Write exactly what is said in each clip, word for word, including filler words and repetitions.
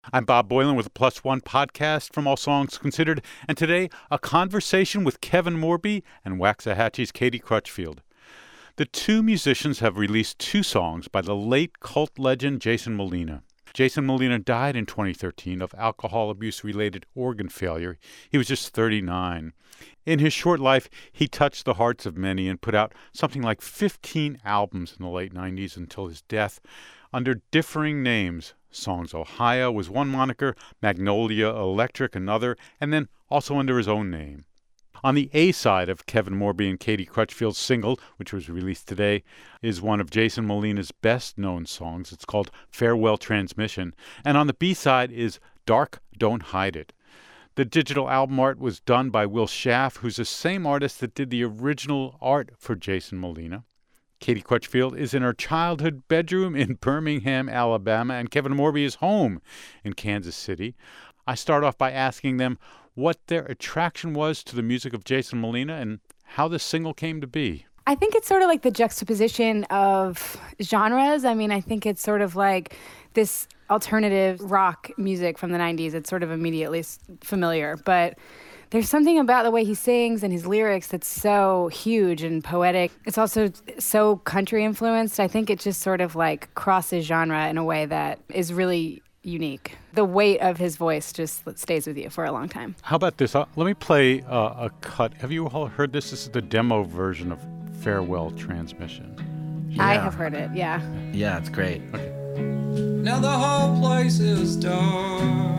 I'm Bob Boylan with the Plus One podcast from All Songs Considered, and today a conversation with Kevin Morby and Waxahachie's Katie Crutchfield. The two musicians have released two songs by the late cult legend Jason Molina. Jason Molina died in twenty thirteen of alcohol abuse-related organ failure. He was just thirty-nine. In his short life, he touched the hearts of many and put out something like fifteen albums in the late nineties until his death under differing names. Songs Ohio was one moniker, Magnolia Electric another, and then also under his own name. On the A side of Kevin Morby and Katie Crutchfield's single, which was released today, is one of Jason Molina's best-known songs. It's called Farewell Transmission. And on the B side is Dark, Don't Hide It. The digital album art was done by Will Schaff, who's the same artist that did the original art for Jason Molina. Katie Crutchfield is in her childhood bedroom in Birmingham, Alabama, and Kevin Morby is home in Kansas City. I start off by asking them what their attraction was to the music of Jason Molina and how this single came to be. I think it's sort of like the juxtaposition of genres. I mean, I think it's sort of like this alternative rock music from the nineties. It's sort of immediately familiar, but there's something about the way he sings and his lyrics that's so huge and poetic. It's also so country influenced. I think it just sort of like crosses genre in a way that is really unique. The weight of his voice just stays with you for a long time. How about this? Uh, let me play uh, a cut. Have you all heard this? This is the demo version of Farewell Transmission. Yeah. I have heard it, yeah. Yeah, it's great. Okay. Now the whole place is dark.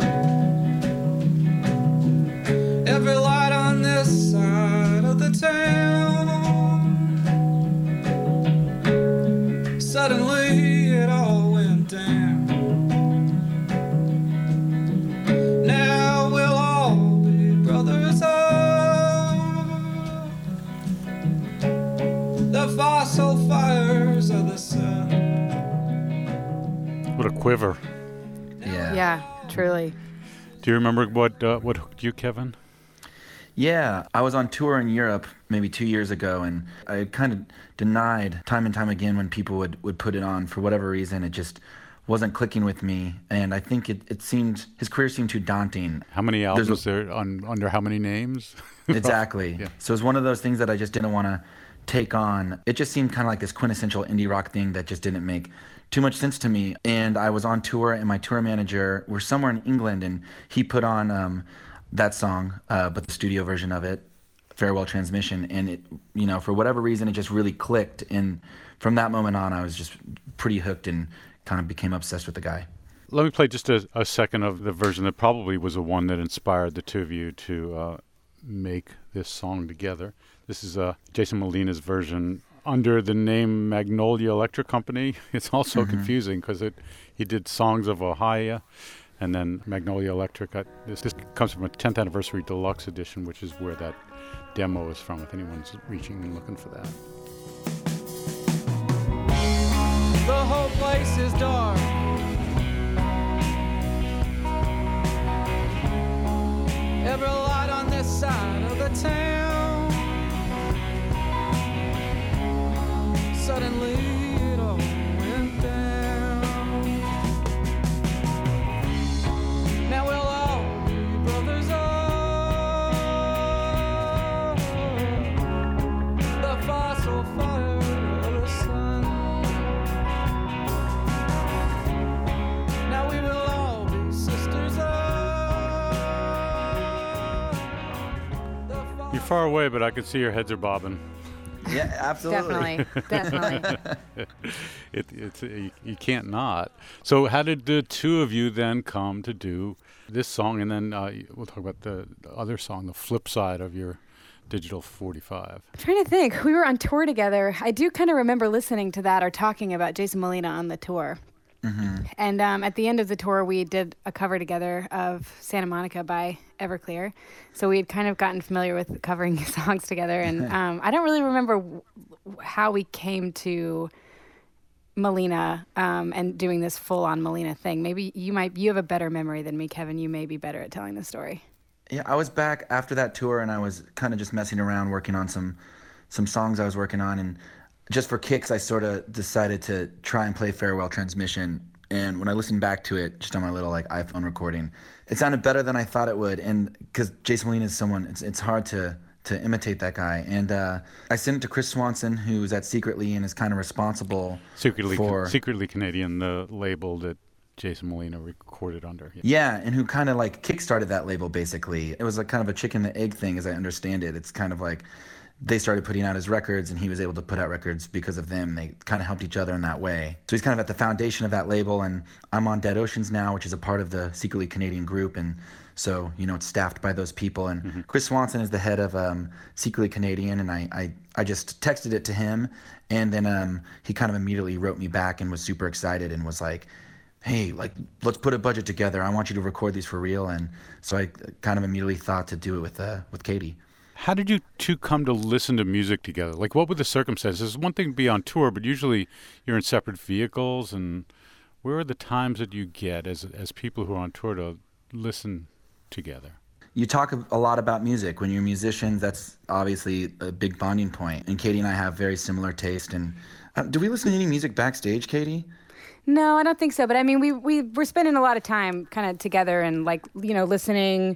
Every light on this side of the town. Suddenly it all went down. Now we'll all be brothers of the fossil fires of the sun. What a quiver. Yeah. Yeah, truly. Do you remember what uh, what hooked you, Kevin? Yeah, I was on tour in Europe maybe two years ago, and I kind of denied time and time again when people would, would put it on. For whatever reason, it just wasn't clicking with me, and I think it, it seemed, his career seemed too daunting. How many albums There's there on under how many names? Exactly. Yeah. So it was one of those things that I just didn't want to take on. It just seemed kind of like this quintessential indie rock thing that just didn't make too much sense to me. And I was on tour, and my tour manager, we're somewhere in England, and he put on um, that song, uh, but the studio version of it, Farewell Transmission, and it, you know, for whatever reason, it just really clicked. And from that moment on, I was just pretty hooked and kind of became obsessed with the guy. Let me play just a, a second of the version that probably was the one that inspired the two of you to uh, make this song together. This is uh, Jason Molina's version under the name Magnolia Electric Company. It's also mm-hmm. confusing because it he did Songs of Ohio and then Magnolia Electric. I, this, this comes from a tenth anniversary deluxe edition, which is where that demo is from, if anyone's reaching and looking for that. The whole place is dark. Every light on this side of the town. Suddenly it all went down. Now we'll all be brothers of the fossil fire of the sun. Now we will all be sisters of the fossil. You're far away, but I can see your heads are bobbing. Yeah, absolutely. Definitely, definitely. it, it's you, you can't not. So how did the two of you then come to do this song? And then uh, we'll talk about the, the other song, the flip side of your Digital forty-five. I'm trying to think. We were on tour together. I do kind of remember listening to that or talking about Jason Molina on the tour. Mm-hmm. And um, at the end of the tour, we did a cover together of Santa Monica by Everclear. So we had kind of gotten familiar with covering songs together. And um, I don't really remember w- how we came to Molina um, and doing this full-on Molina thing. Maybe you might you have a better memory than me, Kevin. You may be better at telling the story. Yeah, I was back after that tour, and I was kind of just messing around, working on some some songs I was working on, and just for kicks, I sort of decided to try and play Farewell Transmission And when I listened back to it, just on my little like iPhone recording, it sounded better than I thought it would. And because Jason Molina is someone, it's it's hard to to imitate that guy. And uh, I sent it to Chris Swanson, who's at Secretly and is kind of responsible Secretly, for Secretly Canadian, the label that Jason Molina recorded under. Yeah, yeah and who kind of like kickstarted that label. Basically, it was like kind of a chicken and egg thing, as I understand it. It's kind of like they started putting out his records and he was able to put out records because of them. They kind of helped each other in that way. So he's kind of at the foundation of that label, and I'm on Dead Oceans now, which is a part of the Secretly Canadian group, and so, you know, it's staffed by those people. And mm-hmm. Chris Swanson is the head of um, Secretly Canadian, and I, I, I just texted it to him, and then um, he kind of immediately wrote me back and was super excited and was like, hey, like, let's put a budget together. I want you to record these for real. And so I kind of immediately thought to do it with uh, with Katie. How did you two come to listen to music together? Like, what were the circumstances? It's one thing to be on tour, but usually you're in separate vehicles. And where are the times that you get as as people who are on tour to listen together? You talk a lot about music. When you're musicians, that's obviously a big bonding point. And Katie and I have very similar taste. And uh, do we listen to any music backstage, Katie? No, I don't think so. But I mean, we we we're spending a lot of time kind of together and like, you know, listening.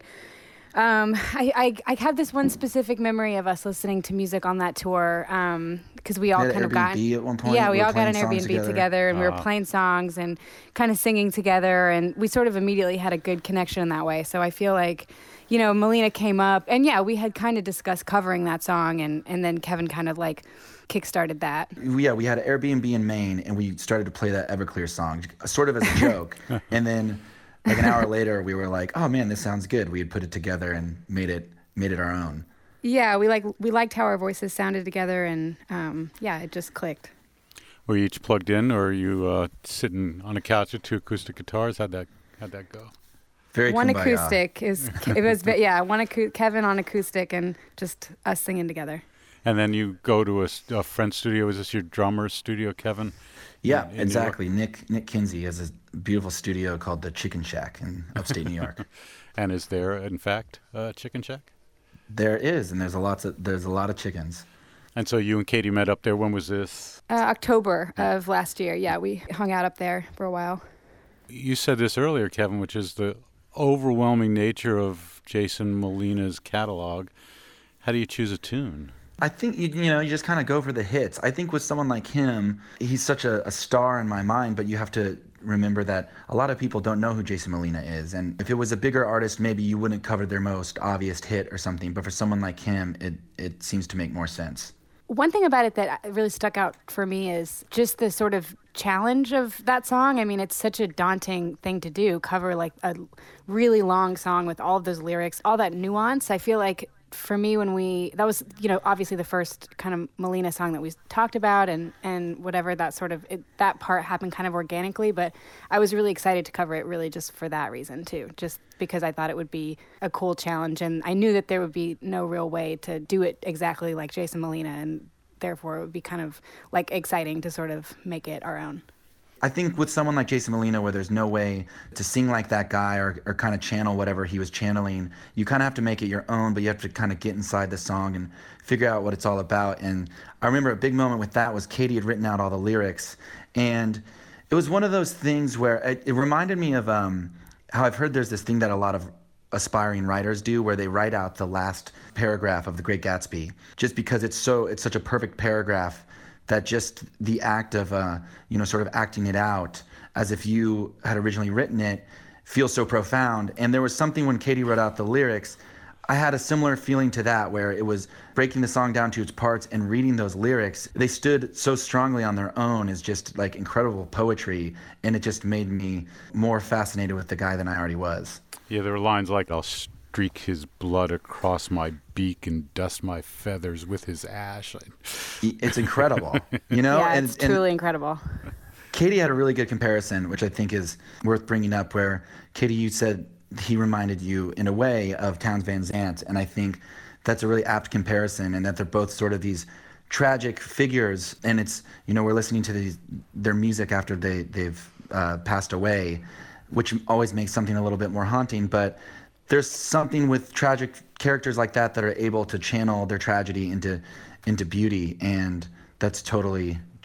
Um, I, I I have this one specific memory of us listening to music on that tour because um, we all kind of got at one point. Yeah, we, we all got an Airbnb together, together and uh. we were playing songs and kind of singing together, and we sort of immediately had a good connection in that way. So I feel like, you know, Molina came up, and yeah, we had kind of discussed covering that song, and and then Kevin kind of like kickstarted that. Yeah, we had an Airbnb in Maine, and we started to play that Everclear song, sort of as a joke, and then. Like an hour later, we were like, "Oh man, this sounds good." We had put it together and made it made it our own. Yeah, we like we liked how our voices sounded together, and um, yeah, it just clicked. Were you each plugged in, or are you uh, sitting on a couch with two acoustic guitars? How'd that how'd that go? Very one kumbaya. acoustic is it was yeah one acu- Kevin on acoustic and just us singing together. And then you go to a, a friend's studio. Is this your drummer's studio, Kevin? Yeah, in, in exactly. Nick Nick Kinsey has a beautiful studio called the Chicken Shack in upstate New York. And is there, in fact, a chicken shack? There is, and there's a lots of there's a lot of chickens. And so you and Katie met up there. When was this? Uh, October of last year. Yeah, we hung out up there for a while. You said this earlier, Kevin, which is the overwhelming nature of Jason Molina's catalog. How do you choose a tune? I think, you, you know, you just kind of go for the hits. I think with someone like him, he's such a, a star in my mind, but you have to remember that a lot of people don't know who Jason Molina is. And if it was a bigger artist, maybe you wouldn't cover their most obvious hit or something. But for someone like him, it, it seems to make more sense. One thing about it that really stuck out for me is just the sort of challenge of that song. I mean, it's such a daunting thing to do, cover like a really long song with all of those lyrics, all that nuance. I feel like for me, when we, that was, you know, obviously the first kind of Molina song that we talked about, and, and whatever, that sort of, it, that part happened kind of organically, but I was really excited to cover it really just for that reason too, just because I thought it would be a cool challenge, and I knew that there would be no real way to do it exactly like Jason Molina, and therefore it would be kind of like exciting to sort of make it our own. I think with someone like Jason Molina, where there's no way to sing like that guy or, or kind of channel whatever he was channeling, you kind of have to make it your own, but you have to kind of get inside the song and figure out what it's all about. And I remember a big moment with that was Katie had written out all the lyrics. And it was one of those things where it, it reminded me of um, how I've heard there's this thing that a lot of aspiring writers do where they write out the last paragraph of The Great Gatsby just because it's so it's such a perfect paragraph that just the act of, uh, you know, sort of acting it out as if you had originally written it feels so profound. And there was something when Katie wrote out the lyrics, I had a similar feeling to that, where it was breaking the song down to its parts and reading those lyrics. They stood so strongly on their own as just like incredible poetry, and it just made me more fascinated with the guy than I already was. Yeah, there were lines like, I'll streak his blood across my beak and dust my feathers with his ash. It's incredible, you know? Yeah, and, it's truly and incredible. Katie had a really good comparison, which I think is worth bringing up, where, Katie, you said he reminded you, in a way, of Townes Van Zandt, and I think that's a really apt comparison, and that they're both sort of these tragic figures, and it's, you know, we're listening to these, their music after they, they've uh, passed away, which always makes something a little bit more haunting, but there's something with tragic characters like that that are able to channel their tragedy into into beauty, and that's totally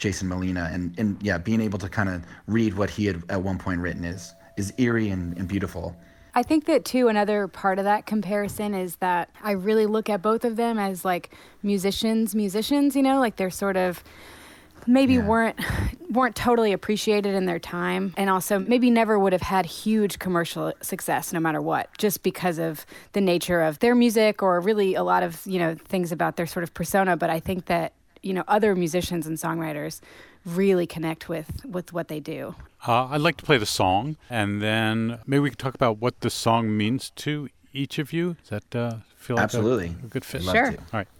Jason Molina. And, and yeah, being able to kind of read what he had at one point written is, is eerie and, and beautiful. I think that, too, another part of that comparison is that I really look at both of them as, like, musicians, musicians, you know, like they're sort of maybe yeah. weren't weren't totally appreciated in their time, and also maybe never would have had huge commercial success no matter what, just because of the nature of their music or really a lot of, you know, things about their sort of persona. But I think that, you know, other musicians and songwriters really connect with, with what they do. Uh, I'd like to play the song, and then maybe we can talk about what the song means to each of you. Does that uh, feel like Absolutely. A, a good fit? Sure. To. All right.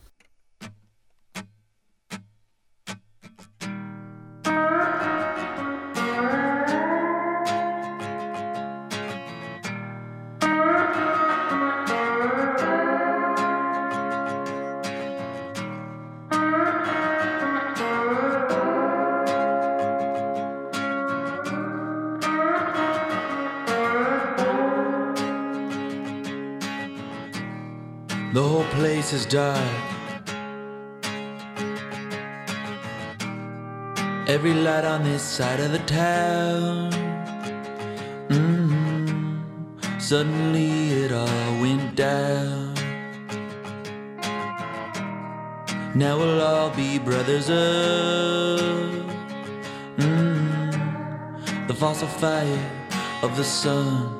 The whole place is dark. Every light on this side of the town. Mm-hmm. Suddenly it all went down. Now we'll all be brothers of mm-hmm. the fossil fire of the sun.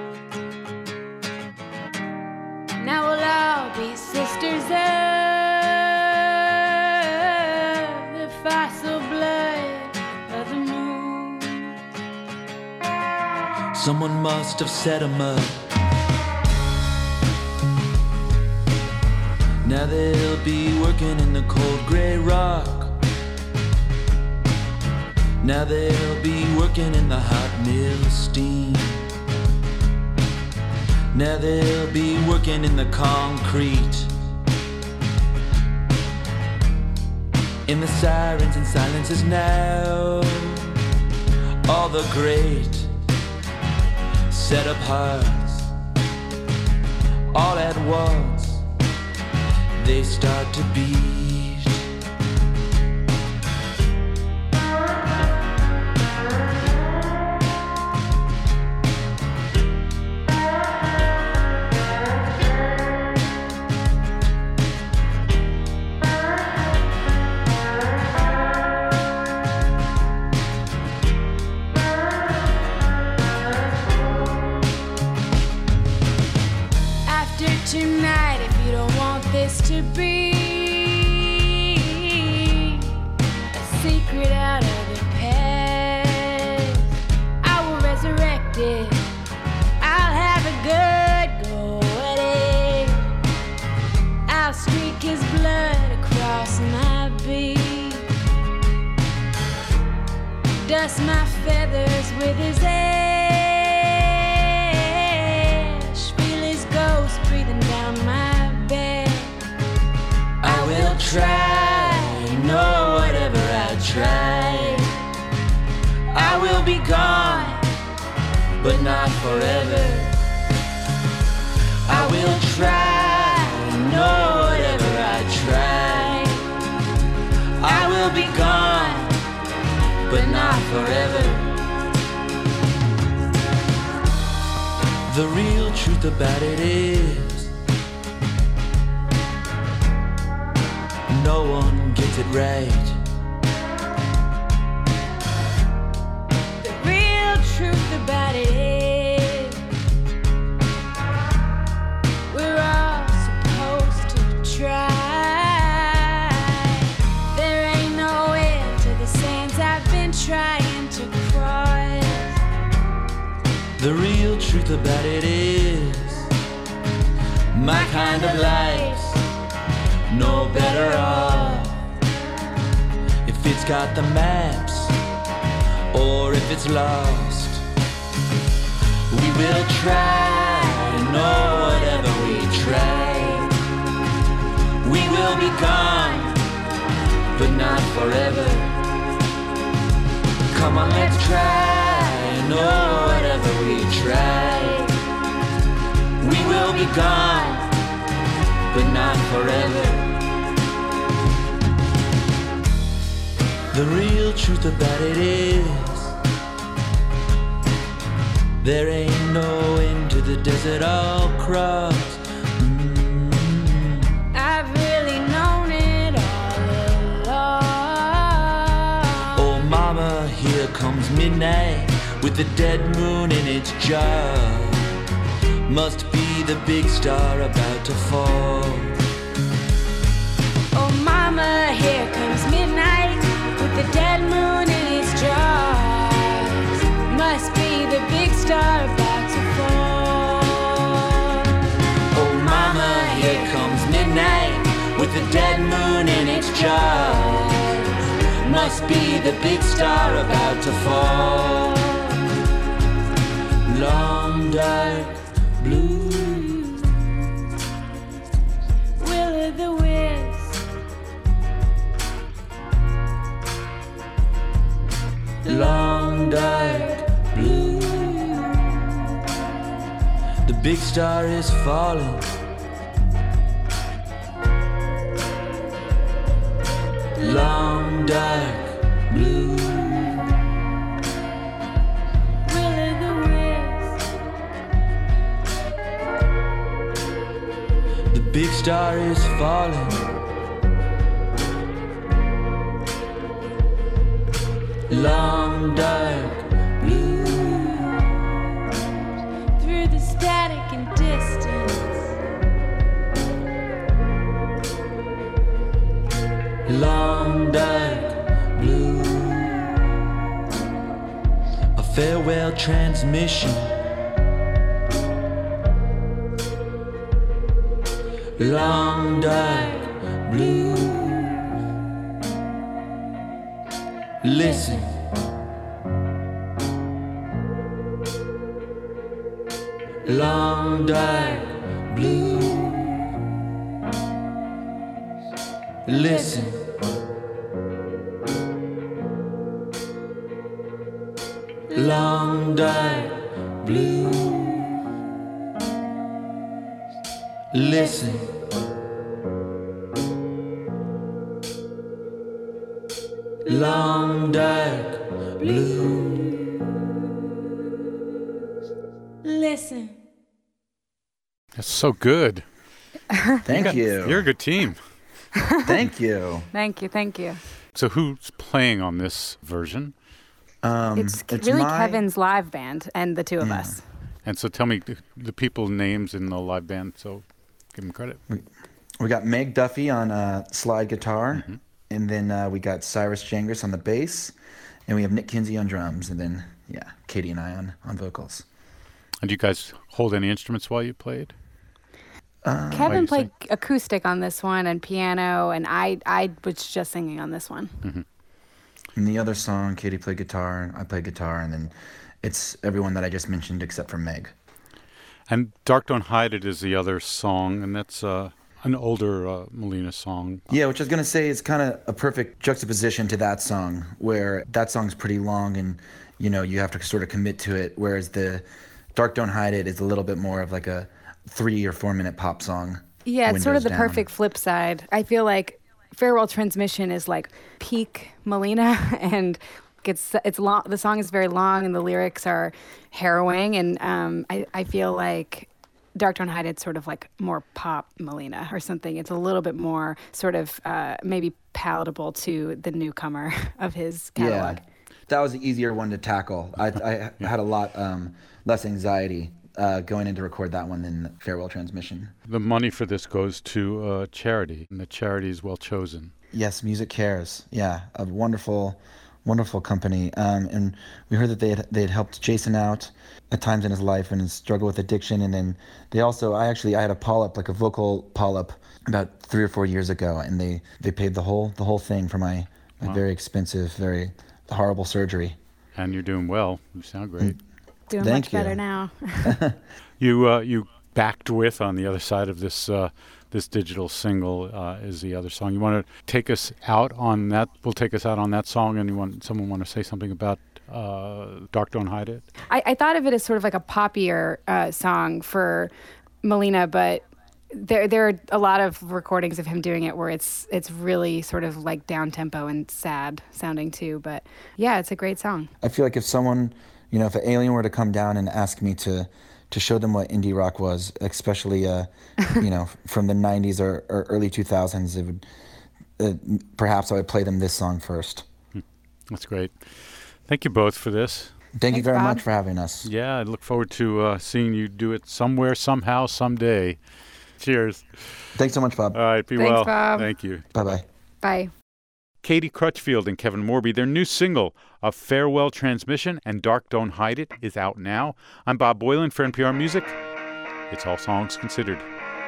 Now we'll all be sisters of the fossil blood of the moon. Someone must have set 'em up. Now they'll be working in the cold gray rock. Now they'll be working in the hot mill steam. Now they'll be working in the concrete. In the sirens and silences now, all the great set up hearts. All at once they start to beat. Tonight, if you don't want this to be a secret out of the past, I will resurrect it. I'll have a good go at it. I'll streak his blood across my beat, dust my feathers with his ash. Try, no, whatever I try, I will be gone, but not forever. I will try, no, whatever I try, I will be gone, but not forever. The real truth about it is, no one gets it right. The real truth about it is, we're all supposed to try. There ain't no end to the sands I've been trying to cross. The real truth about it is, my kind of life's no better off if it's got the maps or if it's lost. We will try, no, whatever we try, we will be gone, but not forever. Come on, let's try, no, whatever we try, we will be gone, but not forever. The real truth about it is there ain't no end to the desert I'll cross. Mm-hmm. I've really known it all along. Oh mama, here comes midnight with the dead moon in its jaw. Must be the big star about to fall. Oh mama, here comes midnight with the dead moon in its jaws. Must be the big star about to fall. Oh mama, here comes midnight with the dead moon in its jaws. Must be the big star about to fall. Long dark blue Will-o'-the-wisp. long dark blue. The big star is falling. Long dark blue. Will-o'-the-wisp. The big star is falling. Long dark blue. Through the static and distance. Long dark blue. A farewell transmission. Long dark blue. Listen. Long dark blue. Listen. Long dark blue. Listen. Long dark blue. Listen. That's so good. Thank you. You're a good team. Thank you. Thank you, thank you. So who's playing on this version? Um, It's, it's really my- Kevin's live band and the two of Yeah. us. And so tell me the, the people names in the live band, so give them credit. We got Meg Duffy on uh, slide guitar, Mm-hmm. and then uh, we got Cyrus Jangris on the bass, and we have Nick Kinsey on drums, and then yeah, Katie and I on, on vocals. And do you guys hold any instruments while you played? Uh, Kevin you played acoustic on this one and piano, and I I was just singing on this one. and the other song, Katie played guitar, I played guitar, and then it's everyone that I just mentioned except for Meg. And Dark Don't Hide It is the other song, and that's uh, an older uh, Molina song. Yeah, which I was gonna say is kind of a perfect juxtaposition to that song, where that song's pretty long and you know you have to sort of commit to it, whereas the Dark Don't Hide It is a little bit more of like a three or four minute pop song. Yeah, it's sort of the Windows down. perfect flip side. I feel like Farewell Transmission is like peak Molina, and it's it's long. The song is very long, and the lyrics are harrowing. And um, I I feel like Dark Don't Hide It's sort of like more pop Molina or something. It's a little bit more sort of uh, maybe palatable to the newcomer of his catalog. Yeah, that was the easier one to tackle. I, I had a lot um, less anxiety uh, going in to record that one than Farewell Transmission. The money for this goes to uh, charity, and the charity is well chosen. Yes, Music Cares. Yeah, a wonderful, wonderful company. Um, and we heard that they had they had helped Jason out at times in his life and his struggle with addiction. And then they also, I actually, I had a polyp, like a vocal polyp, about three or four years ago, and they they paid the whole the whole thing for my, my Wow. very expensive, very horrible surgery. And you're doing well. You sound great. Doing Thank much better you. now. You uh, you backed with on the other side of this uh, this digital single uh, is the other song. You want to take us out on that? We'll take us out on that song. And you want someone want to say something about uh, Dark Don't Hide It? I, I thought of it as sort of like a poppier uh, song for Molina, but there there are a lot of recordings of him doing it where it's it's really sort of like down tempo and sad sounding too. But yeah, it's a great song. I feel like if someone, you know, if an alien were to come down and ask me to to show them what indie rock was, especially uh, you know, from the nineties or, or early two thousands, it would uh, perhaps I would play them this song first. That's great. Thank you both for this. Thank Thanks, you very Bob. much for having us. Yeah, I look forward to uh, seeing you do it somewhere, somehow, someday. Cheers. Thanks so much, Bob. All right, be Thanks, well. Bob. Thank you. Bye-bye. Bye. Katie Crutchfield and Kevin Morby, their new single, A Farewell Transmission and Dark Don't Hide It, is out now. I'm Bob Boylan for N P R Music. It's All Songs Considered.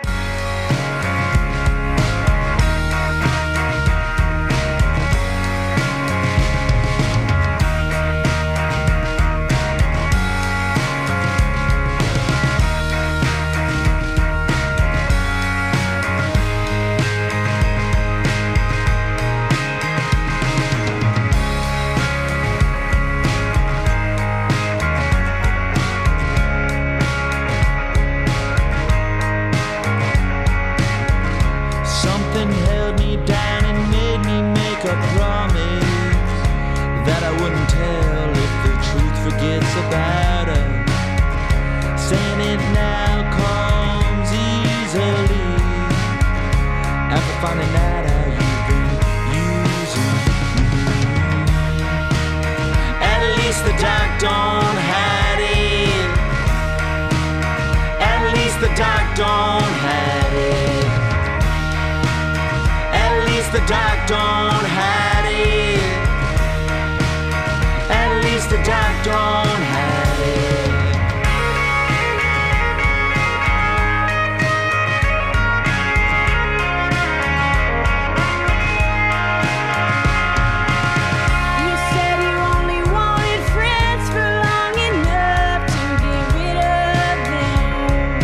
Something held me down and made me make a promise that I wouldn't tell if the truth forgets about us. Saying it now comes easily after finding out how you've been using me. At least the dark don't hide it. At least the dark don't hide it. At least the dark don't hide it. At least the dark don't hide it. You said you only wanted friends for long enough to get rid of them.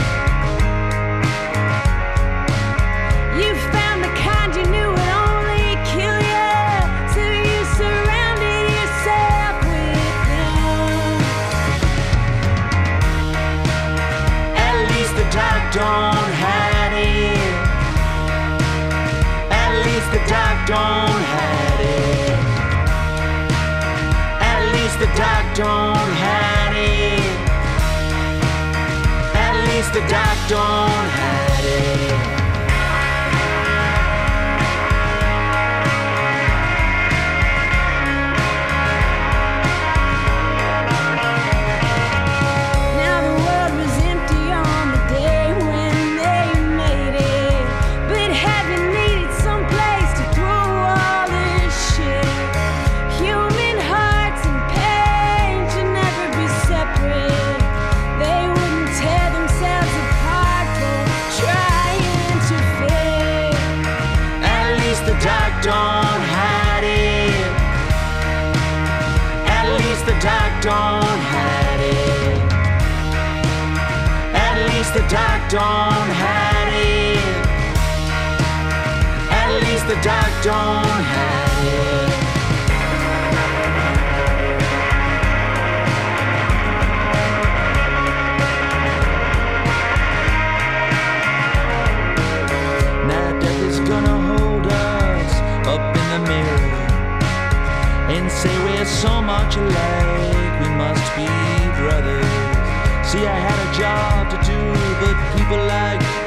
You found the kind you knew would only kill you, so you surrounded yourself with them. At least the dark don't hide it. At least the dark don't hide it. At least the dark don't hide it. At least the dark don't hide it. Now the world was empty on the day when they made it, but heaven needed some place to throw all this shit. Human hearts and pain should never be separate. They wouldn't tear themselves apart for trying to fit. At least the dark don't hide it. At least the dark don't hide it. At least the dark don't hide it. At least the dark don't hide it. Now death is gonna hold us up in the mirror and say we're so much alike, we must be brothers. See, I had a job to do, but people like